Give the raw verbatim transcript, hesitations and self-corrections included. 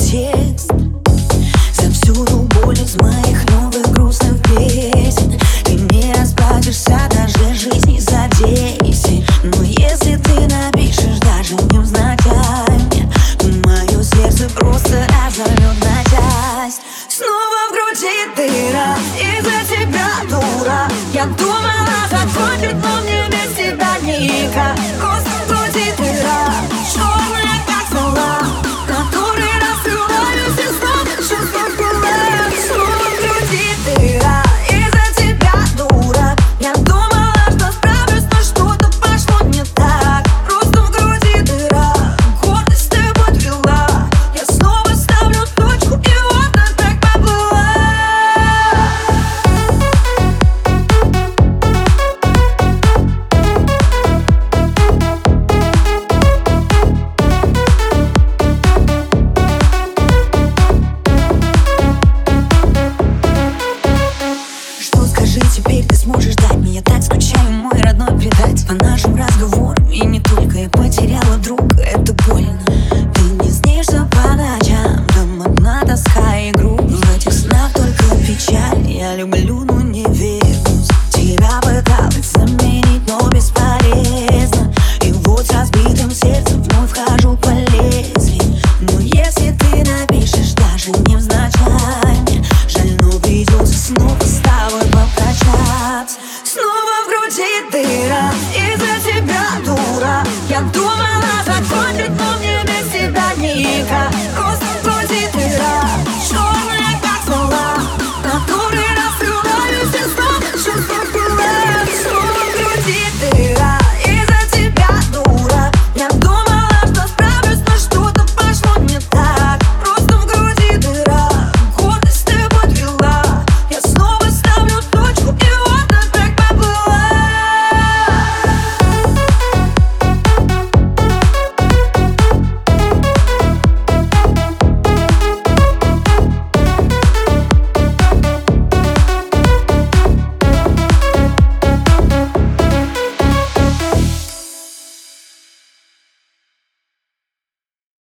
текст. Завсюду боль из моих новых грустных песен. Ты не расплатишься даже жизни за десять. Но если ты напишешь даже невзначай мне, то мое сердце просто разорвет на часть. Снова в груди дыра из-за тебя, дура. Я дура.